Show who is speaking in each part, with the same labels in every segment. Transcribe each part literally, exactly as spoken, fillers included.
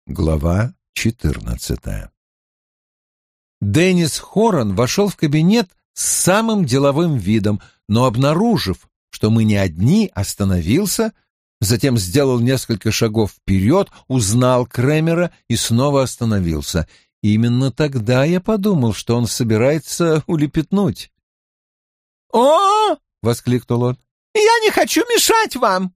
Speaker 1: Глава четырнадцатая. Деннис Хоран вошел в кабинет с самым деловым видом, но, обнаружив, что мы не одни, остановился, затем сделал несколько шагов вперед, узнал Кремера и снова остановился. Именно тогда я подумал, что он собирается улепетнуть.
Speaker 2: «О!» — воскликнул он. «Я не хочу мешать вам!»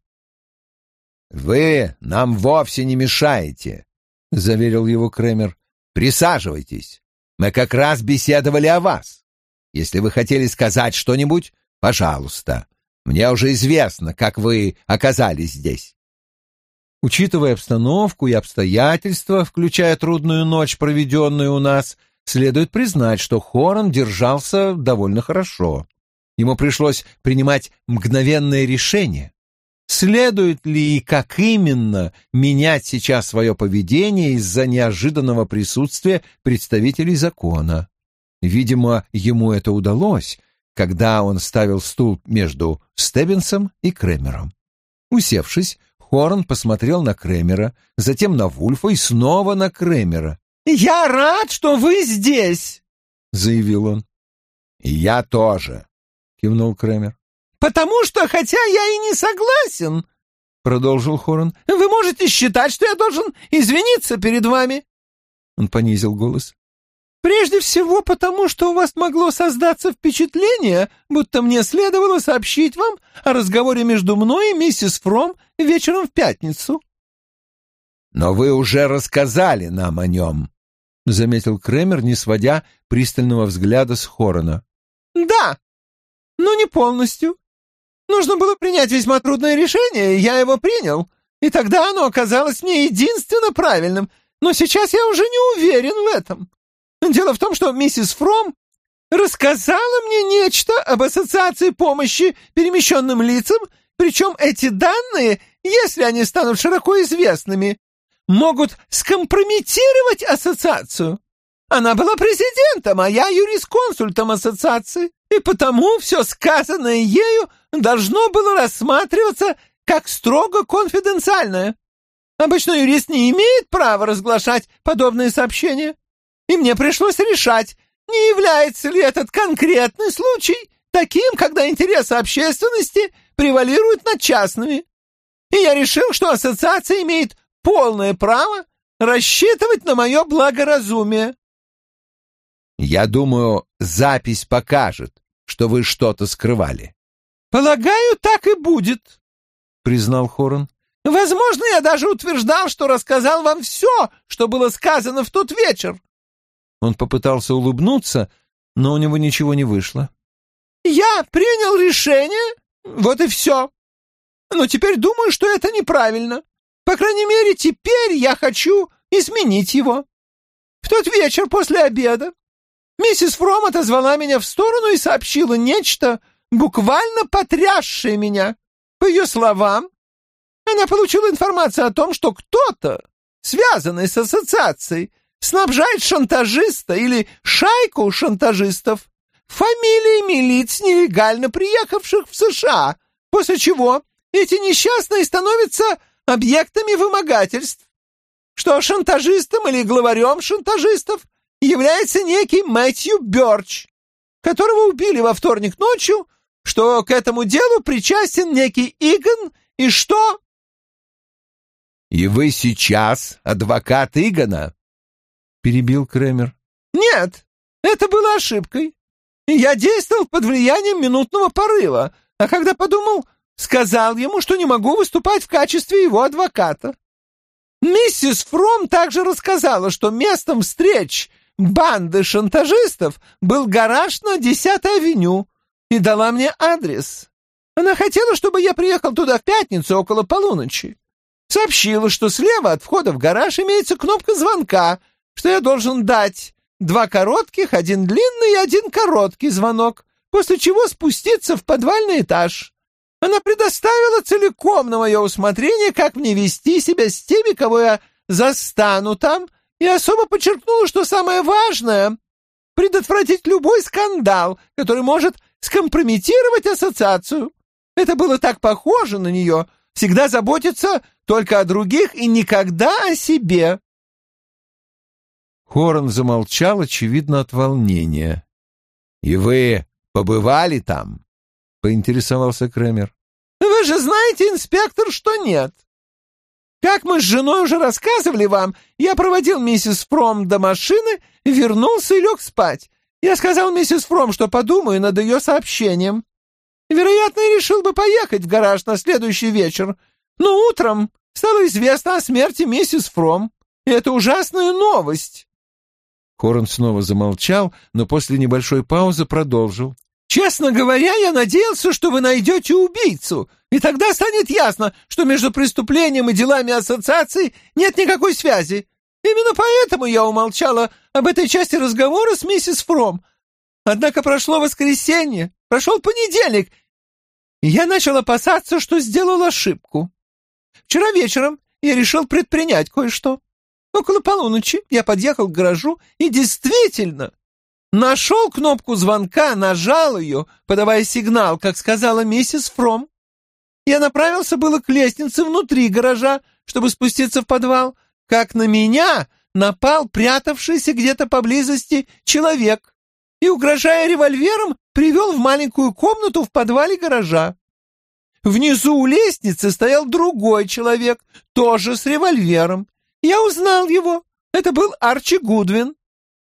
Speaker 1: «Вы нам вовсе не мешаете», — заверил его Кремер. «Присаживайтесь. Мы как раз беседовали о вас. Если вы хотели сказать что-нибудь, пожалуйста. Мне уже известно, как вы оказались здесь».
Speaker 3: Учитывая обстановку и обстоятельства, включая трудную ночь, проведенную у нас, следует признать, что Хоран держался довольно хорошо. Ему пришлось принимать мгновенное решение. Следует ли и как именно менять сейчас свое поведение из-за неожиданного присутствия представителей закона? Видимо, ему это удалось, когда он ставил стул между Стеббинсом и Кремером. Усевшись, Хоран посмотрел на Кремера, затем на Вульфа и снова на Кремера.
Speaker 2: «Я рад, что вы здесь!» — заявил он.
Speaker 1: «И я тоже!» — кивнул Кремер.
Speaker 2: «Потому что, хотя я и не согласен, — продолжил Хоран, — вы можете считать, что я должен извиниться перед вами».
Speaker 3: Он понизил голос.
Speaker 2: «Прежде всего потому, что у вас могло создаться впечатление, будто мне следовало сообщить вам о разговоре между мной и миссис Фром вечером в пятницу».
Speaker 1: «Но вы уже рассказали нам о нем», — заметил Кремер, не сводя пристального взгляда с Хорана.
Speaker 2: «Да, но не полностью. Нужно было принять весьма трудное решение, и я его принял, и тогда оно оказалось мне единственно правильным, но сейчас я уже не уверен в этом. Дело в том, что миссис Фром рассказала мне нечто об ассоциации помощи перемещенным лицам, причем эти данные, если они станут широко известными, могут скомпрометировать ассоциацию. Она была президентом, а я юрисконсультом ассоциации, и потому все сказанное ею должно было рассматриваться как строго конфиденциальное. Обычно юрист не имеет права разглашать подобные сообщения, и мне пришлось решать, не является ли этот конкретный случай таким, когда интересы общественности превалируют над частными. И я решил, что ассоциация имеет полное право рассчитывать на мое благоразумие.
Speaker 1: «Я думаю, запись покажет, что вы что-то скрывали».
Speaker 2: «Полагаю, так и будет», — признал Хоран. «Возможно, я даже утверждал, что рассказал вам все, что было сказано в тот вечер».
Speaker 3: Он попытался улыбнуться, но у него ничего не вышло.
Speaker 2: «Я принял решение, вот и все. Но теперь думаю, что это неправильно. По крайней мере, теперь я хочу изменить его. В тот вечер после обеда миссис Фром отозвала меня в сторону и сообщила нечто, буквально потрясшее меня. По ее словам, она получила информацию о том, что кто-то, связанный с ассоциацией, снабжает шантажиста или шайку шантажистов фамилиями лиц, нелегально приехавших в США, после чего эти несчастные становятся объектами вымогательств. Что шантажистом или главарем шантажистов является некий Мэтью Бёрч, которого убили во вторник ночью, что к этому делу причастен некий Иган, и что...
Speaker 1: «И вы сейчас адвокат Игана?» — перебил Кремер.
Speaker 2: «Нет, это было ошибкой. Я действовал под влиянием минутного порыва, а когда подумал, сказал ему, что не могу выступать в качестве его адвоката. Миссис Фром также рассказала, что местом встреч банды шантажистов был гараж на десятой авеню, и дала мне адрес. Она хотела, чтобы я приехал туда в пятницу около полуночи. Сообщила, что слева от входа в гараж имеется кнопка звонка, что я должен дать два коротких, один длинный и один короткий звонок, после чего спуститься в подвальный этаж. Она предоставила целиком на мое усмотрение, как мне вести себя с теми, кого я застану там, и особо подчеркнула, что самое важное — предотвратить любой скандал, который может скомпрометировать ассоциацию. Это было так похоже на нее, всегда заботиться только о других и никогда о себе.
Speaker 1: Хорн замолчал, очевидно, от волнения. «И вы побывали там?» — поинтересовался Кремер.
Speaker 2: «Вы же знаете, инспектор, что нет. Как мы с женой уже рассказывали вам, я проводил миссис Фром до машины, вернулся и лег спать. Я сказал миссис Фром, что подумаю над ее сообщением. Вероятно, я решил бы поехать в гараж на следующий вечер, но утром стало известно о смерти миссис Фром, и это ужасная новость».
Speaker 1: Хорн снова замолчал, но после небольшой паузы продолжил.
Speaker 2: «Честно говоря, я надеялся, что вы найдете убийцу, и тогда станет ясно, что между преступлением и делами ассоциации нет никакой связи. Именно поэтому я умолчала об этой части разговора с миссис Фром. Однако прошло воскресенье, прошел понедельник, и я начал опасаться, что сделал ошибку. Вчера вечером я решил предпринять кое-что. Около полуночи я подъехал к гаражу и действительно нашел кнопку звонка, нажал ее, подавая сигнал, как сказала миссис Фром. Я направился было к лестнице внутри гаража, чтобы спуститься в подвал, как на меня напал прятавшийся где-то поблизости человек и, угрожая револьвером, привел в маленькую комнату в подвале гаража. Внизу у лестницы стоял другой человек, тоже с револьвером. Я узнал его. Это был Арчи Гудвин.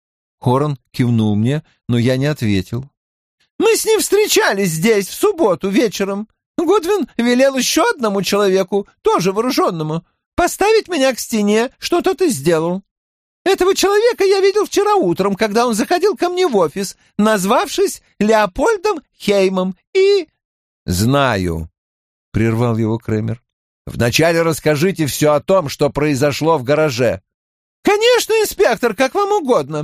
Speaker 1: Хорн кивнул мне, но я не ответил.
Speaker 2: Мы с ним встречались здесь в субботу вечером. Гудвин велел еще одному человеку, тоже вооруженному, поставить меня к стене, что тот и сделал. Этого человека я видел вчера утром, когда он заходил ко мне в офис, назвавшись Леопольдом Хеймом, и...
Speaker 1: — Знаю, — прервал его Кремер. — Вначале расскажите все о том, что произошло в гараже.
Speaker 2: — Конечно, инспектор, как вам угодно.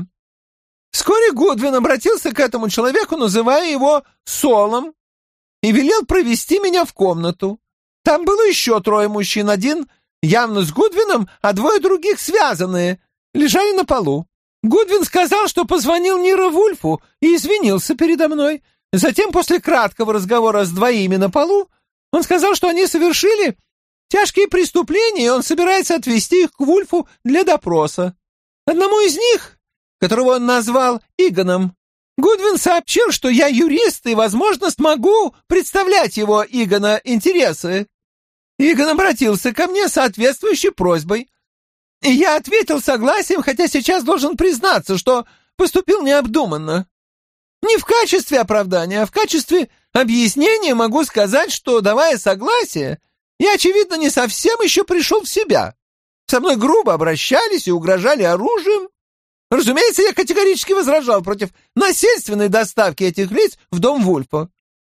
Speaker 2: Вскоре Гудвин обратился к этому человеку, называя его Солом, и велел провести меня в комнату. Там было еще трое мужчин, один явно с Гудвином, а двое других связанные, лежали на полу. Гудвин сказал, что позвонил Ниро Вульфу и извинился передо мной. Затем, после краткого разговора с двоими на полу, он сказал, что они совершили тяжкие преступления, и он собирается отвезти их к Вульфу для допроса. Одному из них, которого он назвал Игоном, Гудвин сообщил, что я юрист и, возможно, смогу представлять его, Игона, интересы. Игон обратился ко мне с соответствующей просьбой. И я ответил согласием, хотя сейчас должен признаться, что поступил необдуманно. Не в качестве оправдания, а в качестве объяснения могу сказать, что, давая согласие, я, очевидно, не совсем еще пришел в себя. Со мной грубо обращались и угрожали оружием. Разумеется, я категорически возражал против насильственной доставки этих лиц в дом Вульфа.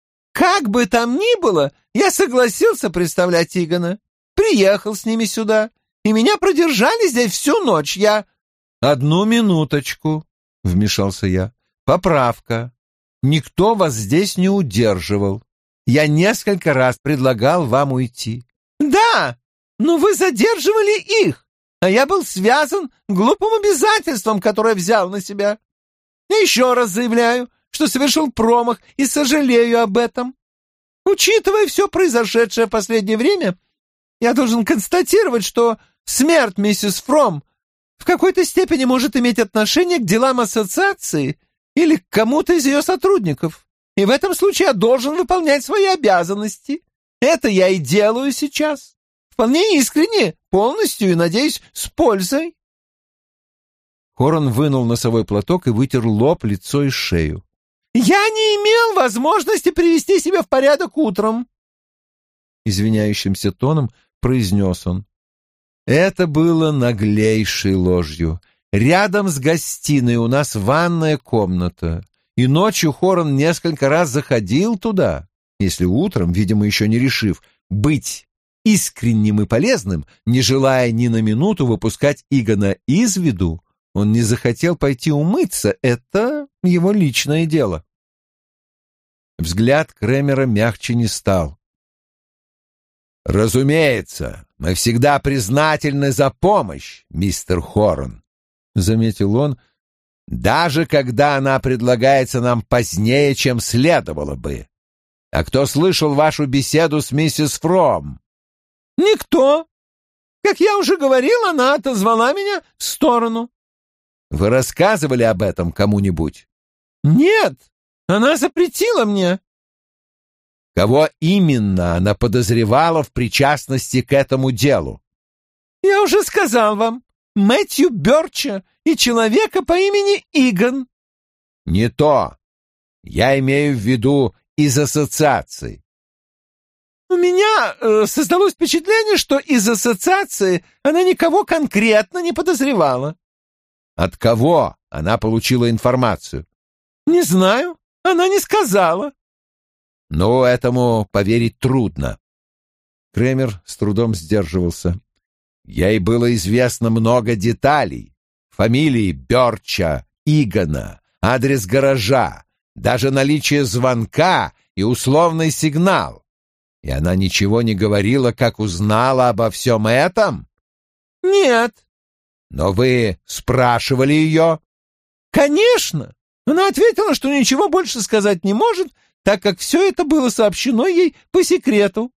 Speaker 2: Как бы там ни было, я согласился представлять Игона, приехал с ними сюда, и меня продержали здесь всю ночь. Я...
Speaker 1: — Одну минуточку, — вмешался я. — Поправка. Никто вас здесь не удерживал. Я несколько раз предлагал вам уйти.
Speaker 2: — Да, но вы задерживали их, а я был связан глупым обязательством, которое взял на себя. Я еще раз заявляю, что совершил промах и сожалею об этом. Учитывая все произошедшее в последнее время, я должен констатировать, что смерть миссис Фром в какой-то степени может иметь отношение к делам ассоциации или к кому-то из ее сотрудников. И в этом случае я должен выполнять свои обязанности. Это я и делаю сейчас. Вполне искренне, полностью и, надеюсь, с пользой.
Speaker 1: Хорн вынул носовой платок и вытер лоб, лицо и шею.
Speaker 2: «Я не имел возможности привести себя в порядок утром», —
Speaker 1: извиняющимся тоном произнес он. Это было наглейшей ложью. Рядом с гостиной у нас ванная комната, и ночью Хорн несколько раз заходил туда, если утром, видимо, еще не решив быть искренним и полезным, не желая ни на минуту выпускать Игона из виду, он не захотел пойти умыться, это его личное дело. Взгляд Кремера мягче не стал. «Разумеется, мы всегда признательны за помощь, мистер Хорн», — заметил он, — «даже когда она предлагается нам позднее, чем следовало бы. А кто слышал вашу беседу с миссис Фром?»
Speaker 2: «Никто. Как я уже говорил, она отозвала меня в сторону».
Speaker 1: Вы рассказывали об этом кому-нибудь?
Speaker 2: Нет, она запретила мне.
Speaker 1: Кого именно она подозревала в причастности к этому делу?
Speaker 2: Я уже сказал вам, Мэтью Бёрча и человека по имени Иган.
Speaker 1: Не то. Я имею в виду из ассоциации.
Speaker 2: У меня э, создалось впечатление, что из ассоциации она никого конкретно не подозревала.
Speaker 1: От кого она получила информацию?
Speaker 2: Не знаю, она не сказала.
Speaker 1: Ну, этому поверить трудно. Кремер с трудом сдерживался. Ей было известно много деталей. Фамилии Бёрча, Игана, адрес гаража, даже наличие звонка и условный сигнал. И она ничего не говорила, как узнала обо всем этом?
Speaker 2: Нет.
Speaker 1: Но вы спрашивали ее?
Speaker 2: Конечно. Она ответила, что ничего больше сказать не может, так как все это было сообщено ей по секрету.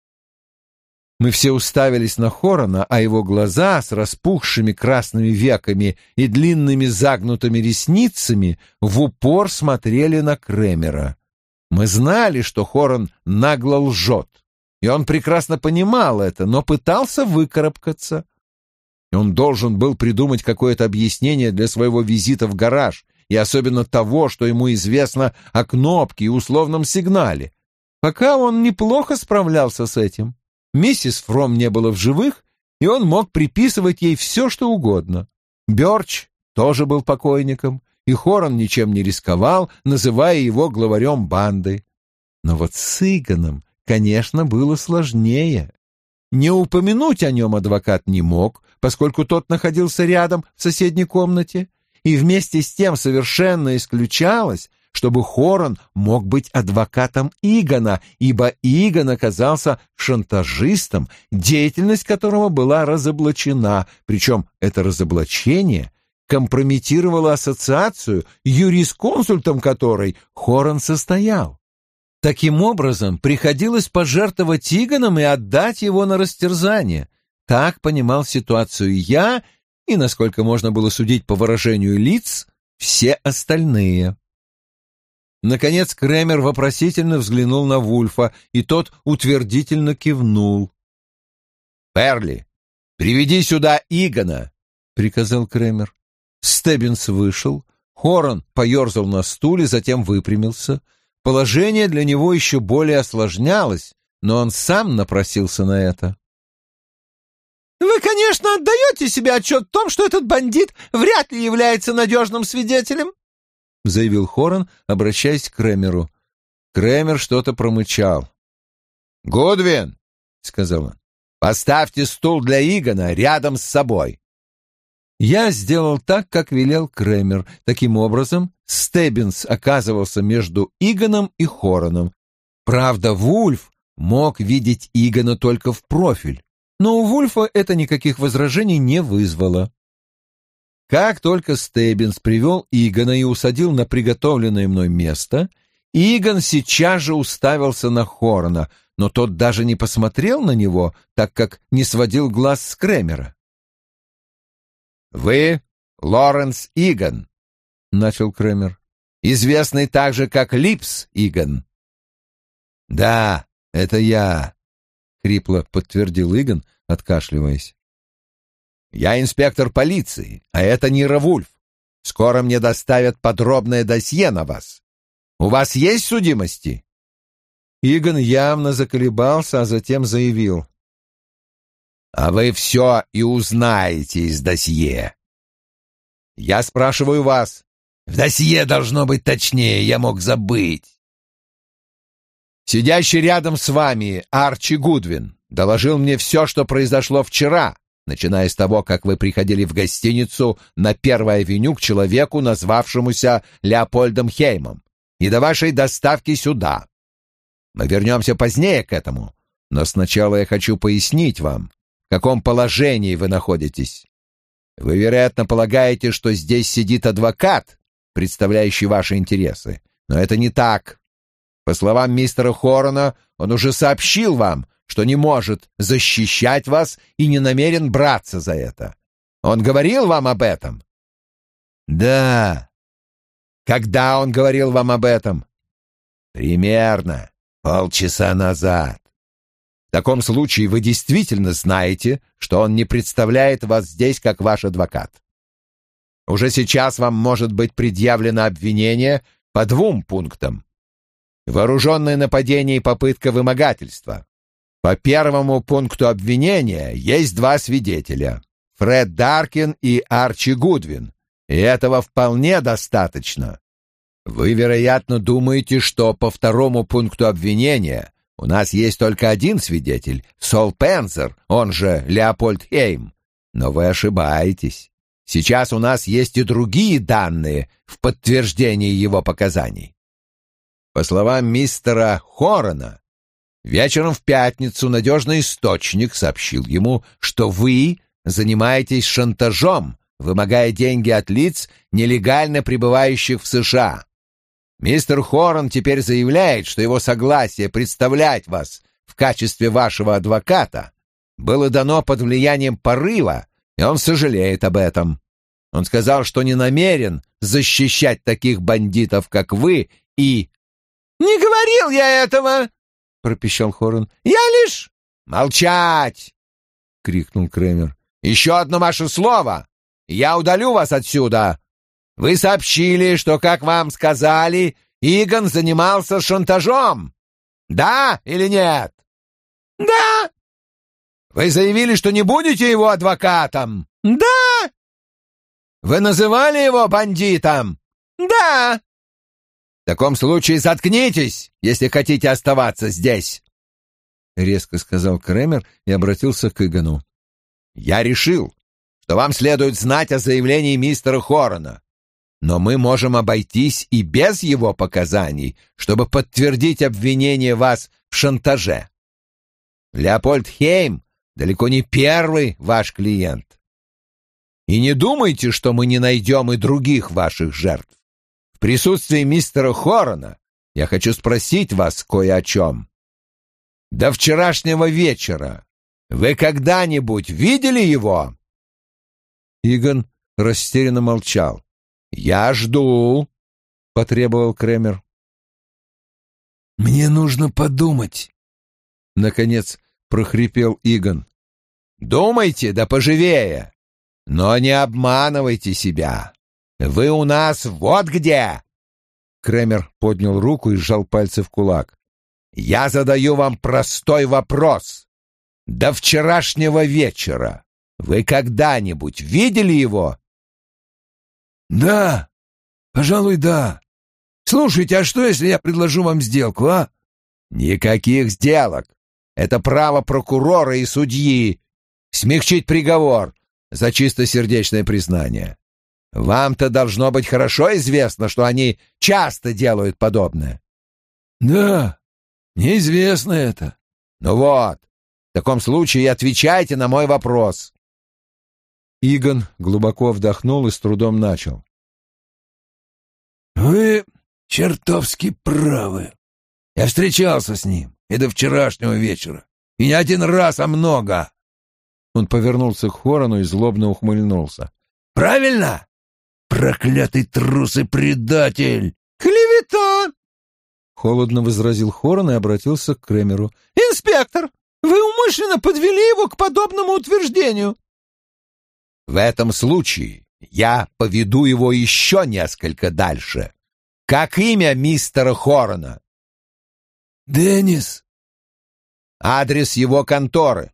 Speaker 3: Мы все уставились на Хорона, а его глаза с распухшими красными веками и длинными загнутыми ресницами в упор смотрели на Кремера. Мы знали, что Хорон нагло лжет, и он прекрасно понимал это, но пытался выкарабкаться. Он должен был придумать какое-то объяснение для своего визита в гараж, и особенно того, что ему известно о кнопке и условном сигнале. Пока он неплохо справлялся с этим. Миссис Фром не было в живых, и он мог приписывать ей все, что угодно. Бёрч тоже был покойником, и Хорон ничем не рисковал, называя его главарем банды. Но вот с Иганом, конечно, было сложнее. Не упомянуть о нем адвокат не мог, поскольку тот находился рядом в соседней комнате, и вместе с тем совершенно исключалось, чтобы Хорон мог быть адвокатом Игана, ибо Иган оказался шантажистом, деятельность которого была разоблачена, причем это разоблачение компрометировало ассоциацию, юрисконсультом которой Хорон состоял. Таким образом, приходилось пожертвовать Иганом и отдать его на растерзание. Так понимал ситуацию я и, насколько можно было судить по выражению лиц, все остальные. Наконец Кремер вопросительно взглянул на Вульфа, и тот утвердительно кивнул.
Speaker 1: «Перли, приведи сюда Игана», — приказал Кремер.
Speaker 3: Стеббинс вышел, Хорон поерзал на стуле, затем выпрямился. Положение для него еще более осложнялось, но он сам напросился на это.
Speaker 2: «Вы, конечно, отдаете себе отчет в том, что этот бандит вряд ли является надежным свидетелем?»
Speaker 3: — заявил Хорон, обращаясь к Кремеру. Кремер что-то промычал.
Speaker 1: «Гудвин», — сказал он, — «поставьте стул для Игана рядом с собой».
Speaker 3: Я сделал так, как велел Кремер. Таким образом, Стеббинс оказывался между Иганом и Хороном. Правда, Вульф мог видеть Игана только в профиль, но у Вульфа это никаких возражений не вызвало. Как только Стеббинс привел Игана и усадил на приготовленное мной место, Иган сейчас же уставился на Хорона, но тот даже не посмотрел на него, так как не сводил глаз с Кремера.
Speaker 1: «Вы Лоренс Иган», — начал Кремер, — «известный также как Липс Иган».
Speaker 3: «Да, это я», — хрипло подтвердил Иган, откашливаясь.
Speaker 1: «Я инспектор полиции, а это Нира Вульф. Скоро мне доставят подробное досье на вас. У вас есть судимости?»
Speaker 3: Иган явно заколебался, а затем заявил.
Speaker 1: «А вы все и узнаете из досье. Я спрашиваю вас. В досье должно быть точнее, я мог забыть. Сидящий рядом с вами Арчи Гудвин доложил мне все, что произошло вчера, начиная с того, как вы приходили в гостиницу на Первой авеню к человеку, назвавшемуся Леопольдом Хеймом, и до вашей доставки сюда. Мы вернемся позднее к этому, но сначала я хочу пояснить вам, в каком положении вы находитесь. Вы, вероятно, полагаете, что здесь сидит адвокат, представляющий ваши интересы, но это не так. По словам мистера Хорона, он уже сообщил вам, что не может защищать вас и не намерен браться за это. Он говорил вам об этом?
Speaker 3: Да. Когда он говорил вам об этом? Примерно полчаса назад. В таком случае вы действительно знаете, что он не представляет вас здесь как ваш адвокат. Уже сейчас вам может быть предъявлено обвинение по двум пунктам. Вооруженное нападение и попытка вымогательства. По первому пункту обвинения есть два свидетеля — Фред Даркин и Арчи Гудвин, и этого вполне достаточно. Вы, вероятно, думаете, что по второму пункту обвинения у нас есть только один свидетель — Сол Пензер, он же Леопольд Хейм, но вы ошибаетесь. Сейчас у нас есть и другие данные в подтверждении его показаний. По словам мистера Хорона, вечером в пятницу надежный источник сообщил ему, что вы занимаетесь шантажом, вымогая деньги от лиц, нелегально пребывающих в США. Мистер Хорон теперь заявляет, что его согласие представлять вас в качестве вашего адвоката было дано под влиянием порыва, и он сожалеет об этом. Он сказал, что не намерен защищать таких бандитов, как вы, и...
Speaker 2: «Не говорил я этого!» — пропищал Хорон. «Я лишь...»
Speaker 3: «Молчать!» — крикнул Кремер. «Еще одно ваше слово, и я удалю вас отсюда. Вы сообщили, что, как вам сказали, Игон занимался шантажом. Да или нет?»
Speaker 2: «Да!»
Speaker 3: «Вы заявили, что не будете его адвокатом?»
Speaker 2: «Да!»
Speaker 3: «Вы называли его бандитом?»
Speaker 2: «Да!»
Speaker 3: «В таком случае заткнитесь, если хотите оставаться здесь», — резко сказал Кремер и обратился к Игону. «Я решил, что вам следует знать о заявлении мистера Хорона, но мы можем обойтись и без его показаний, чтобы подтвердить обвинение вас в шантаже. Леопольд Хейм далеко не первый ваш клиент. И не думайте, что мы не найдем и других ваших жертв. В присутствии мистера Хорона я хочу спросить вас кое о чем. До вчерашнего вечера вы когда-нибудь видели его?» Игон растерянно молчал. «Я жду», — потребовал Кремер.
Speaker 1: «Мне нужно подумать», — наконец прохрипел Игон.
Speaker 3: «Думайте, да поживее, но не обманывайте себя. Вы у нас вот где!» Кремер поднял руку и сжал пальцы в кулак. «Я задаю вам простой вопрос. До вчерашнего вечера вы когда-нибудь видели его?»
Speaker 1: «Да, пожалуй, да. Слушайте, а что, если я предложу вам сделку, а?»
Speaker 3: «Никаких сделок. Это право прокурора и судьи смягчить приговор за чистосердечное признание. Вам-то должно быть хорошо известно, что они часто делают подобное».
Speaker 1: «Да, неизвестно это».
Speaker 3: «Ну вот, в таком случае отвечайте на мой вопрос».
Speaker 4: Игон глубоко вдохнул и с трудом начал.
Speaker 1: «Вы чертовски правы. Я встречался с ним и до вчерашнего вечера. И не один раз, а много».
Speaker 4: Он повернулся к Хорону и злобно ухмыльнулся.
Speaker 1: «Правильно? Проклятый трус и предатель!»
Speaker 2: «Клевета!»
Speaker 4: — холодно возразил Хорон и обратился к Кремеру.
Speaker 2: «Инспектор, вы умышленно подвели его к подобному утверждению».
Speaker 3: «В этом случае я поведу его еще несколько дальше. Как имя мистера Хорона?»
Speaker 1: «Деннис».
Speaker 3: «Адрес его конторы?»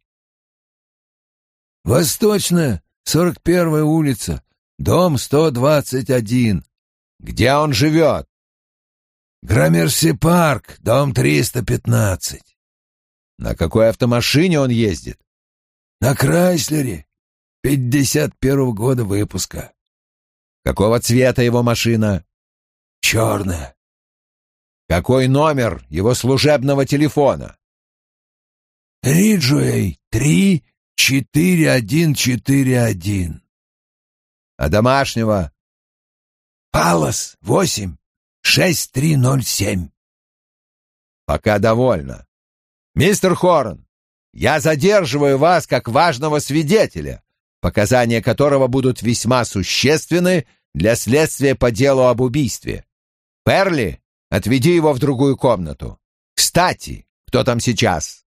Speaker 1: «Восточная, сорок первая улица, дом сто двадцать один».
Speaker 3: «Где он живет?»
Speaker 1: «Граммерси-парк, дом триста пятнадцать».
Speaker 3: «На какой автомашине он ездит?»
Speaker 1: «На Крайслере, пятьдесят первого года выпуска».
Speaker 3: «Какого цвета его машина?»
Speaker 1: «Черная».
Speaker 3: «Какой номер его служебного телефона?»
Speaker 1: «Риджуэй, три четыре один четыре один».
Speaker 3: «А домашнего?»
Speaker 1: «Палас, восемь шесть три ноль семь».
Speaker 3: «Пока довольно. Мистер Хорон, я задерживаю вас как важного свидетеля, показания которого будут весьма существенны для следствия по делу об убийстве. Перли, отведи его в другую комнату. Кстати, кто там сейчас?»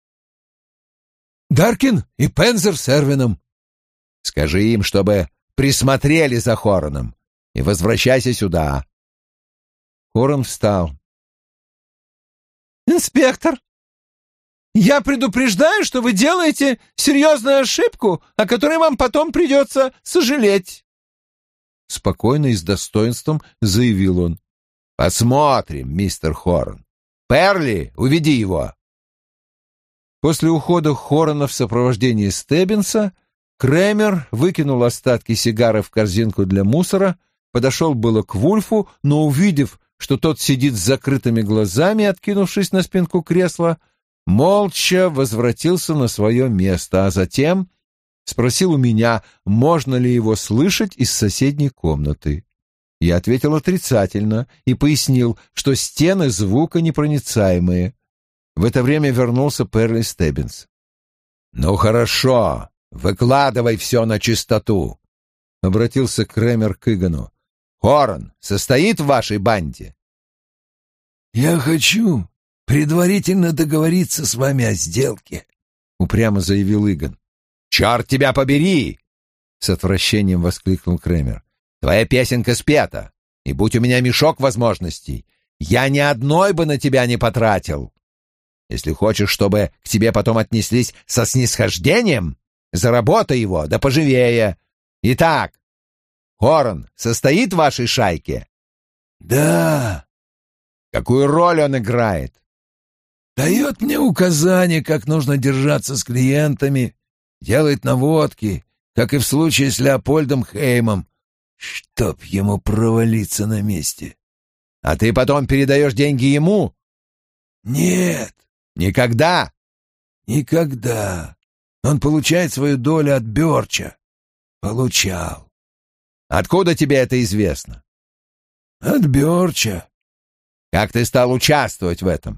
Speaker 1: «Даркин и Пензер с Эрвином».
Speaker 3: «Скажи им, чтобы присмотрели за Хороном, и возвращайся сюда».
Speaker 1: Хорон встал.
Speaker 2: «Инспектор, я предупреждаю, что вы делаете серьезную ошибку, о которой вам потом придется сожалеть».
Speaker 1: Спокойно и с достоинством заявил он.
Speaker 3: «Посмотрим, мистер Хорон. Перли, уведи его».
Speaker 1: После ухода Хорона в сопровождении Стеббинса Кремер выкинул остатки сигары в корзинку для мусора, подошел было к Вульфу, но, увидев, что тот сидит с закрытыми глазами, откинувшись на спинку кресла, молча возвратился на свое место, а затем спросил у меня, можно ли его слышать из соседней комнаты. Я ответил отрицательно и пояснил, что стены звуконепроницаемые. В это время вернулся Перли Стеббинс.
Speaker 3: «Ну хорошо, выкладывай все на чистоту», — обратился Кремер к Игану. «Хорон состоит в вашей банде?»
Speaker 5: «Я хочу предварительно договориться с вами о сделке», — упрямо заявил Иган.
Speaker 3: «Черт тебя побери!» — с отвращением воскликнул Кремер. «Твоя песенка спета, и будь у меня мешок возможностей, я ни одной бы на тебя не потратил. Если хочешь, чтобы к тебе потом отнеслись со снисхождением, заработай его, да поживее. Итак, Хорон состоит в вашей шайке?»
Speaker 5: «Да».
Speaker 3: «Какую роль он играет?»
Speaker 5: «Дает мне указания, как нужно держаться с клиентами, делает наводки, как и в случае с Леопольдом Хеймом, чтоб ему провалиться на месте».
Speaker 3: «А ты потом передаешь деньги ему?»
Speaker 5: «Нет».
Speaker 3: «Никогда?»
Speaker 5: «Никогда. Он получает свою долю от Бёрча. Получал».
Speaker 3: «Откуда тебе это известно?»
Speaker 5: «От Бёрча».
Speaker 3: «Как ты стал участвовать в этом?»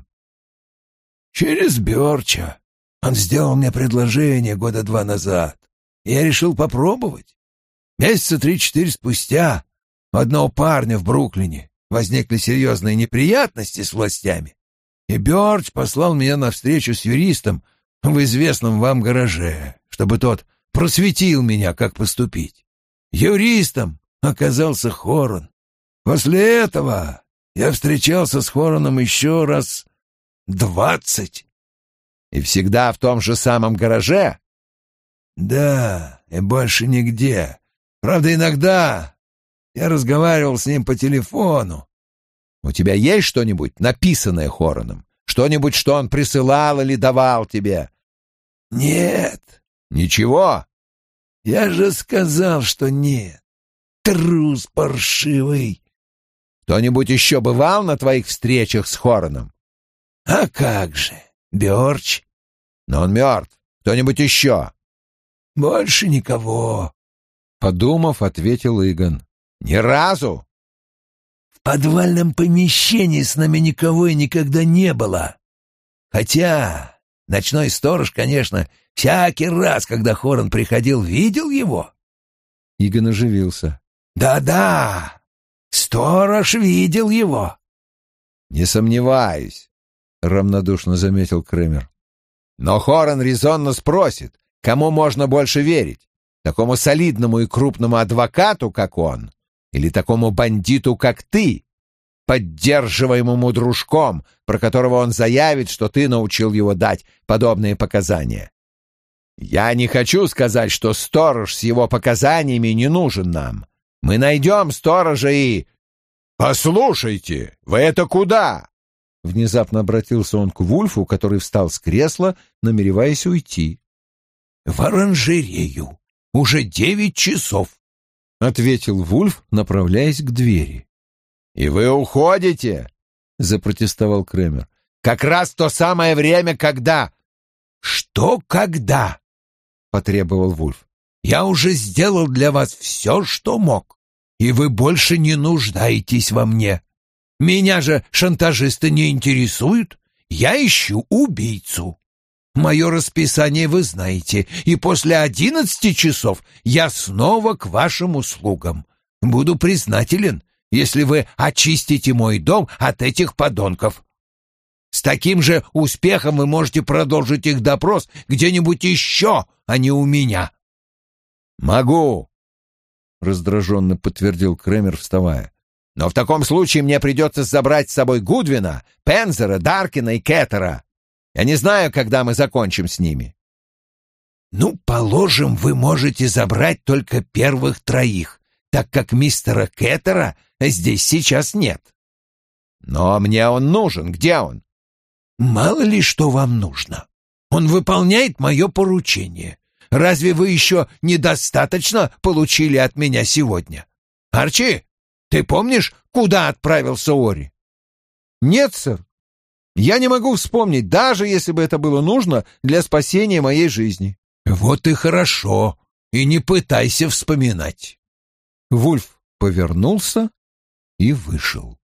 Speaker 5: «Через Бёрча. Он сделал мне предложение года два назад. И я решил попробовать. Месяца три-четыре спустя у одного парня в Бруклине возникли серьезные неприятности с властями, и Бёрч послал меня на встречу с юристом в известном вам гараже, чтобы тот просветил меня, как поступить. Юристом оказался Хорон. После этого я встречался с Хороном еще раз двадцать».
Speaker 3: «И всегда в том же самом гараже?»
Speaker 5: «Да, и больше нигде. Правда, иногда я разговаривал с ним по телефону».
Speaker 3: «У тебя есть что-нибудь, написанное Хороном? Что-нибудь, что он присылал или давал тебе?»
Speaker 5: «Нет».
Speaker 3: «Ничего?»
Speaker 5: «Я же сказал, что нет. Трус паршивый».
Speaker 3: «Кто-нибудь еще бывал на твоих встречах с Хороном?»
Speaker 5: «А как же, Бёрч».
Speaker 3: «Но он мертв. Кто-нибудь еще?»
Speaker 5: «Больше никого»,
Speaker 1: — подумав, ответил Иган.
Speaker 3: «Ни разу?»
Speaker 5: «В подвальном помещении с нами никого и никогда не было. Хотя ночной сторож, конечно, всякий раз, когда Хорон приходил, видел его».
Speaker 1: Иган оживился.
Speaker 5: «Да-да, сторож видел его».
Speaker 3: «Не сомневаюсь», — равнодушно заметил Кремер. «Но Хорон резонно спросит, кому можно больше верить? Такому солидному и крупному адвокату, как он, или такому бандиту, как ты, поддерживаемому дружком, про которого он заявит, что ты научил его дать подобные показания? Я не хочу сказать, что сторож с его показаниями не нужен нам. Мы найдем сторожа и...» «Послушайте, вы это куда?»
Speaker 1: Внезапно обратился он к Вульфу, который встал с кресла, намереваясь уйти.
Speaker 5: «В оранжерею. Уже девять часов»,
Speaker 1: — ответил Вульф, направляясь к двери.
Speaker 3: «И вы уходите?» — запротестовал Кремер. «Как раз то самое время, когда...»
Speaker 5: «Что когда?» — потребовал Вульф. «Я уже сделал для вас все, что мог, и вы больше не нуждаетесь во мне. Меня же шантажисты не интересуют. Я ищу убийцу. Мое расписание вы знаете, и после одиннадцати часов я снова к вашим услугам. буду признателен, если вы очистите мой дом от этих подонков. С таким же успехом вы можете продолжить их допрос где-нибудь еще, а не у меня».
Speaker 3: «Могу», — раздраженно подтвердил Кремер, вставая. «Но в таком случае мне придется забрать с собой Гудвина, Пензера, Даркина и Кеттера. Я не знаю, когда мы закончим с ними».
Speaker 5: «Ну, положим, вы можете забрать только первых троих, так как мистера Кеттера здесь сейчас нет».
Speaker 3: «Но мне он нужен. Где он?»
Speaker 5: «Мало ли что вам нужно. Он выполняет мое поручение. Разве вы еще недостаточно получили от меня сегодня? Арчи, ты помнишь, куда отправился Ори?»
Speaker 3: «Нет, сэр. Я не могу вспомнить, даже если бы это было нужно для спасения моей жизни».
Speaker 5: «Вот и хорошо. И не пытайся вспоминать».
Speaker 3: Вульф повернулся и вышел.